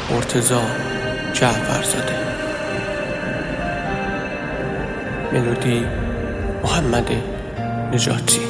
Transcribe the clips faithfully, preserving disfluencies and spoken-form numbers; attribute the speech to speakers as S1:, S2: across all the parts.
S1: مرتضی جعفرزاده. ملودی محمد نجاتی.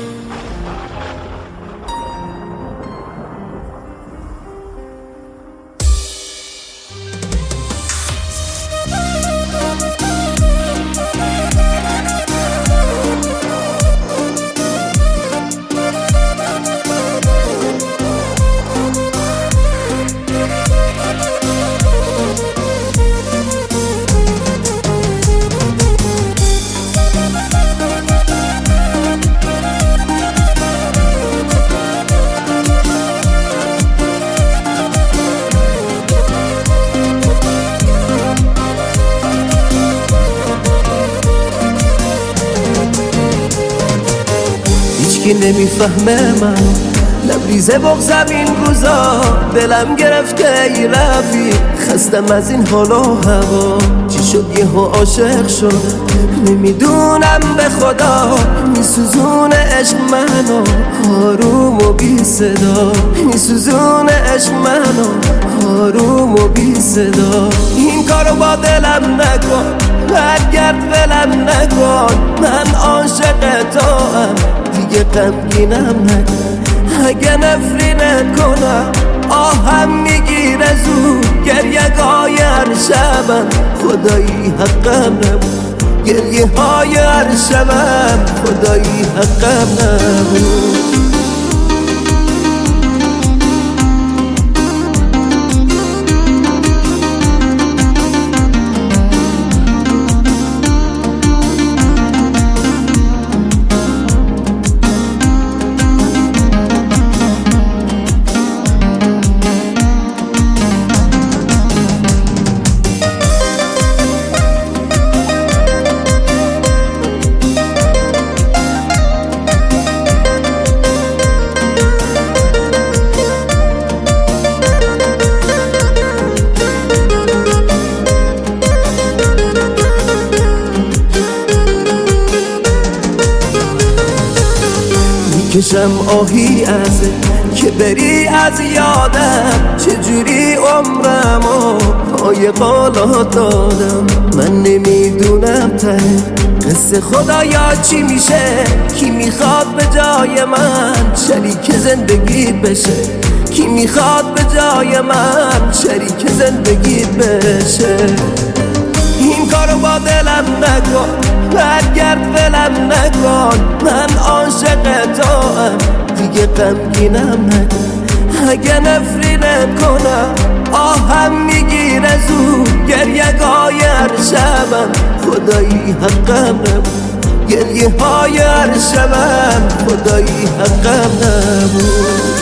S2: هیچکی نمیفهمه من لبریزه بغزم این روزا، دلم گرفته ای رفیق، خستم از این حال و هوا. چی شد یهو عاشق شدم نمیدونم به خدا، میسوزونه عشق منو آروم و بی صدا، میسوزونه عشق منو آروم و بی صدا. این کارو با دلم نکن، برگرد ولم نکن، من عاشق توام دیگه غمگینم نکن. اگه نفرینت کنم آهم میگیره زود، گریه های هر شبم خدایی حقم نبود، گریه های هر شبم خدایی حقم نبود. کشم آهی ازه که بری از یادم، چجوری عمرمو پای قالا دادم. من نمیدونم ته قصه خدایا چی میشه، کی میخواد به جای من شریک زندگی بشه، کی میخواد به جای من شریک زندگی بشه. این کارو با دلم نکن، برگرد ولم نکن، من عاشق توام دیگه غمگینم نکن. اگه نفرینت کنم آهم میگیره زود، گریه های هر شبم خدایی حقم نبود، گریه های هر شبم خدایی حقم نبود.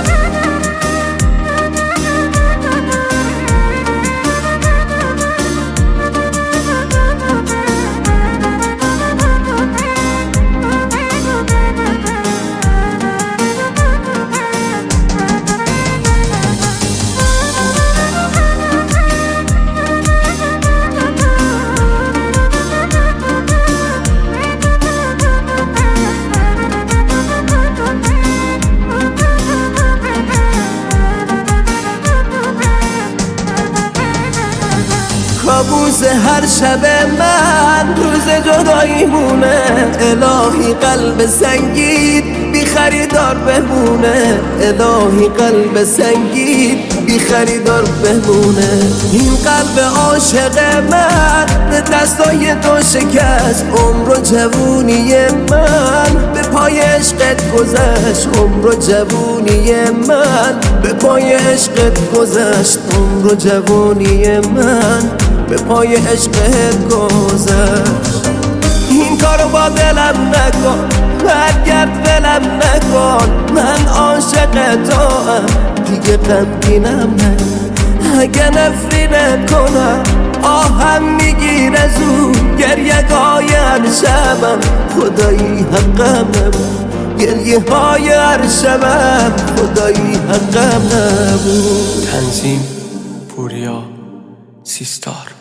S2: کابوس هر شب من روز جداییمونه، الهی قلب سنگین بی خریدار بمونه، الهی قلب سنگین بی خریدار بمونه. این قلب عاشق من به دستای تو شکست، عمر و جوونی من به پای عشقت گذشت، عمر و جوونی من به پای عشقت گذشت، عمر و جوونی من به پای عشقت گذشت. این کارو با دلم نکن، برگرد ولم نکن، من عاشق توام دیگه غمگینم نکن. اگه نفرینت کنم آهم میگیره زود، گریه های هر شبم خدایی حقم نبود، گریه های هر شبم خدایی حقم نبود.
S1: تنظیم پوریا سیستار.